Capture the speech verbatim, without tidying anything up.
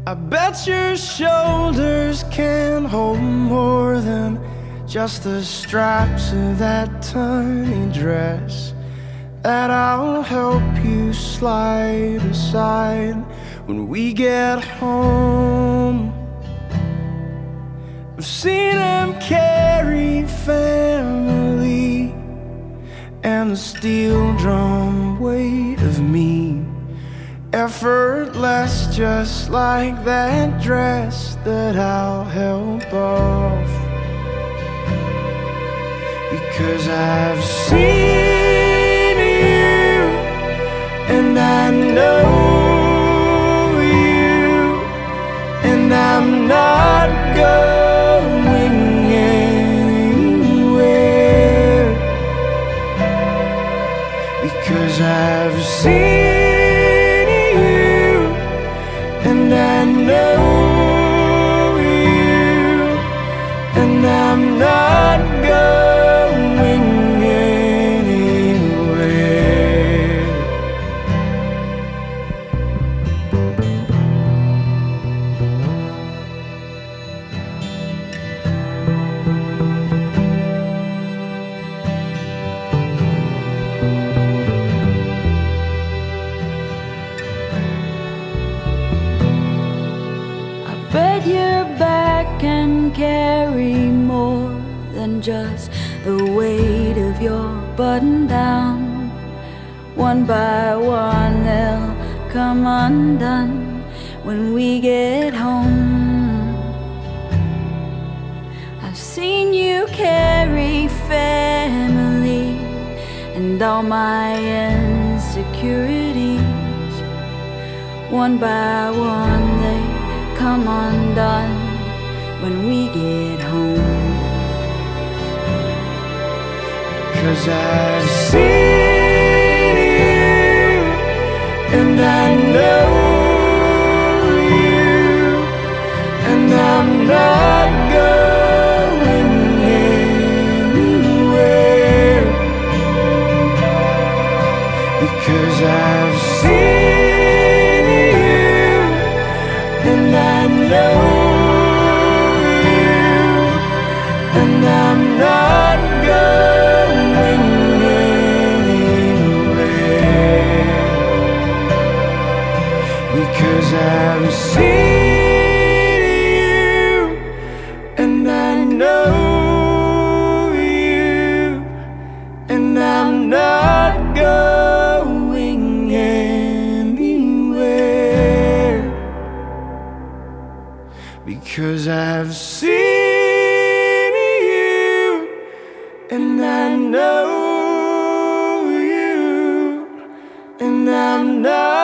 I bet your shoulders can hold more than just the straps of that tiny dress that I'll help you slide aside when we get home. I've seen him carry family and the steel drum weight of me, effortless, just like that dress that I'll help off. Because I've seen you and I know you, and I'm not going anywhere. Because I've seen you and I know you, and I'm not going Bet your back can carry more than just the weight of your button down. One by one they'll come undone when we get home. I've seen you carry family and all my insecurities. One by one they come undone when we get home. 'Cause I've seen you and I know you, and I'm not going anywhere. Because I've seen you and I know you, and I'm not going anywhere. Because I've seen you and I know you, and I'm not going anywhere. Because I've seen you and I know you, and I'm not